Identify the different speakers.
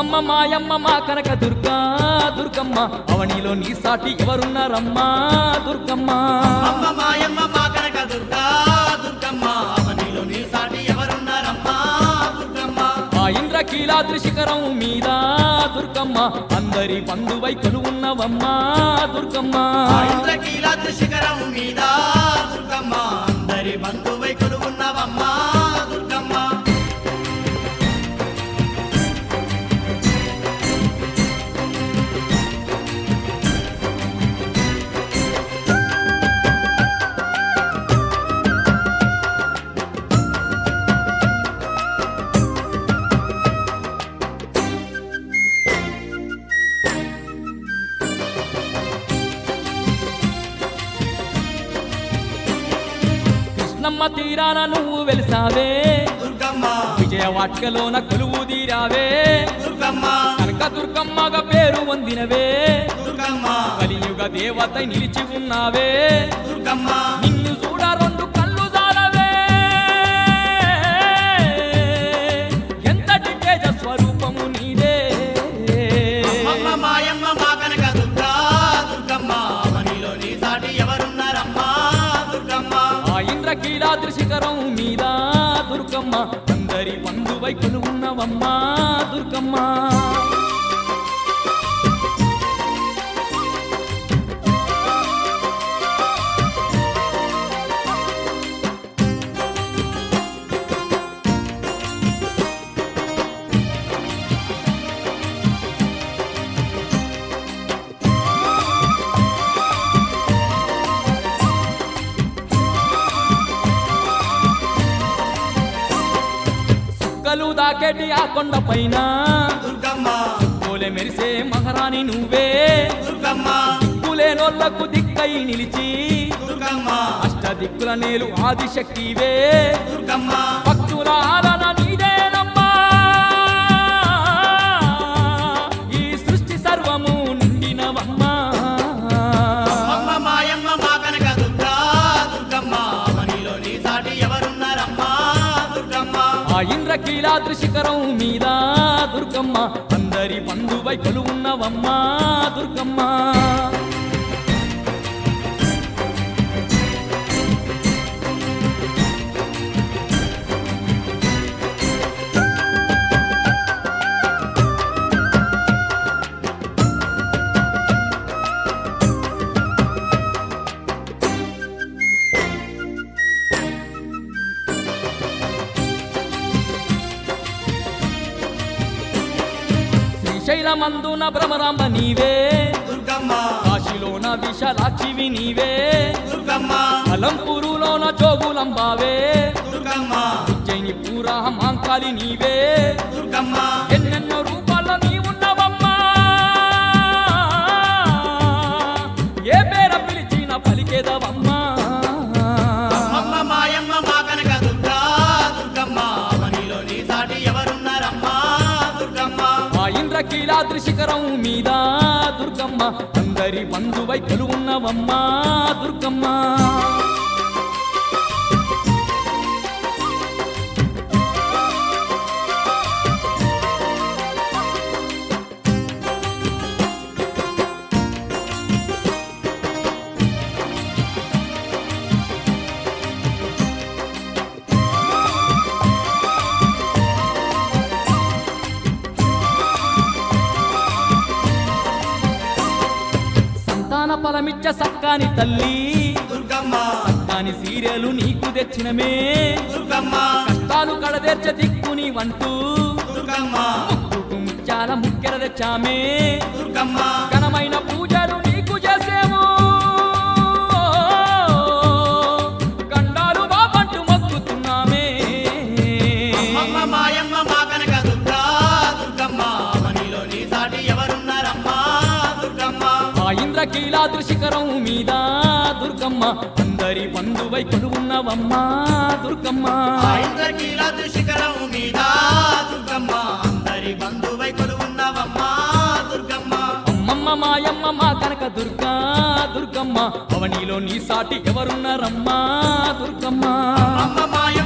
Speaker 1: అమ్మమ్మ మాయమ్మ మా కనక దుర్గా దుర్గమ్మ అవనిలో నీ సాటి ఎవరున్నారమ్మా దుర్గమ్మ
Speaker 2: అమ్మమ్మ మాయమ్మ మా కనక దుర్గా దుర్గమ్మ అవనిలో నీ సాటి ఎవరున్నారమ్మా దుర్గమ్మ
Speaker 1: ఆ ఇంద్రకీలాద్రి శిఖరం మీద దుర్గమ్మ అందరి బంధువై కొలువున్నవమ్మా దుర్గమ్మ
Speaker 2: ఆ ఇంద్రకీలాద్రి శిఖరం మీద దుర్గమ్మ అందరి బంధువై కొలువున్నవమ్మా దుర్గమ్మ
Speaker 1: కృష్ణమ్మ తీరాన నువ్వు వెలిసావే
Speaker 2: దుర్గమ్మ
Speaker 1: విజయవాటికలోన కొలువు తీరావే
Speaker 2: దుర్గమ్మ
Speaker 1: కనక దుర్గమ్మగా పేరు పొందినవే
Speaker 2: దుర్గమ్మ
Speaker 1: కలియుగ దేవత నిలిచి ఉన్నావే
Speaker 2: దుర్గమ్మ
Speaker 1: నిన్ను చూడ రెండు కళ్ళు జాలవే ఎంతటి తేజ స్వరూపము నీదే
Speaker 2: అమ్మమ్మ మాయమ్మ మా కనక దుర్గా దుర్గమ్మ అవనిలో నీ సాటి ఎవరున్నారమ్మా దుర్గమ్మ
Speaker 1: ఆ ఇంద్రకీలాద్రి శిఖరం మీద దుర్గమ్మ అందరి బంధువై కొలువున్నవమ్మా దుర్గమ్మ చుక్కలు దాకేటి ఆ కొండ పైన
Speaker 2: దుర్గమ్మ
Speaker 1: కోలె మెరిసే మహారాణి నువ్వే
Speaker 2: దుర్గమ్మ
Speaker 1: దిక్కులేనోళ్లకు దిక్కై నిలిచి
Speaker 2: దుర్గమ్మ
Speaker 1: అష్ట దిక్కుల నేలు ఆదిశక్తివే
Speaker 2: దుర్గమ్మ
Speaker 1: భక్తుల ఆలన నీదేనమ్మా ఈ సృష్టి సర్వము నిండినవమ్మా
Speaker 2: అమ్మ మాయమ్మ మా కనక దుర్గా దుర్గమ్మ అవనిలో నీ సాటి ఎవరున్నారమ్మా దుర్గమ్మ
Speaker 1: ఆ ఇంద్రకీలాద్రి శిఖరం మీద దుర్గమ్మ అందరి బంధువై కొలువున్నవమ్మా దుర్గమ్మ శ్రీశైలమందున భ్రమరాంబ నీవే
Speaker 2: దుర్గమ్మ
Speaker 1: కాశీలోన విశాలాక్షివి నీవే
Speaker 2: దుర్గమ్మ
Speaker 1: అలంపూరులోన జోగులంబావే
Speaker 2: దుర్గమ్మ
Speaker 1: ఉజ్జయిని పూరా మాంకాలి నీవే
Speaker 2: దుర్గమ్మ
Speaker 1: ఎన్నెన్నో రూపాల్లో నీవున్నవమ్మా ఏ పేర పిలిచిన పలికేదవమ్మా
Speaker 2: అమ్మ మాయమ్మ మా కనక దుర్గా దుర్గమ్మ అవనిలో నీ సాటి ఎవరున్నారమ్మా దుర్గమ్మ
Speaker 1: ఆ ఇంద్రకీలాద్రి శిఖరం మీద దుర్గమ్మ అందరి బంధువై కొలువున్నవమ్మా దుర్గమ్మ సంతాన ఫలమిచ్చ సక్కాని తల్లి
Speaker 2: దుర్గమ్మ
Speaker 1: సక్కాని సీరియలు నీకు తెచ్చినమే
Speaker 2: దుర్గమ్మ
Speaker 1: కష్టాలు కడదేర్చ దిక్కుని వంటూ
Speaker 2: దుర్గమ్మ
Speaker 1: ముక్కుకు ముత్యాల ముక్కెర తెచ్చామే
Speaker 2: దుర్గమ్మ
Speaker 1: ఘనమైన పూజలు నీకు చేసేము గండాలు బాబంటూ మొక్కుతున్నామే
Speaker 2: అమ్మ మాయమ్మ మా కనక దుర్గా దుర్గమ్మ అవనిలో నీ సాటి ఎవరున్నారమ్మా దుర్గమ్మ
Speaker 1: ఆ ఇంద్రకీలాద్రి శిఖరం మీద దుర్గమ్మ అందరి బంధువై కొలువున్నవమ్మా దుర్గమ్మ
Speaker 2: ఆ ఇంద్రకీలాద్రి శిఖరం మీద దుర్గమ్మ అందరి బంధువై కొలువున్నవమ్మా దుర్గమ్మ
Speaker 1: అమ్మమ్మ మాయమ్మ మా కనక దుర్గా దుర్గమ్మ అవనిలో నీ సాటి ఎవరున్నారమ్మా దుర్గమ్మ
Speaker 2: అమ్మ మాయమ్మ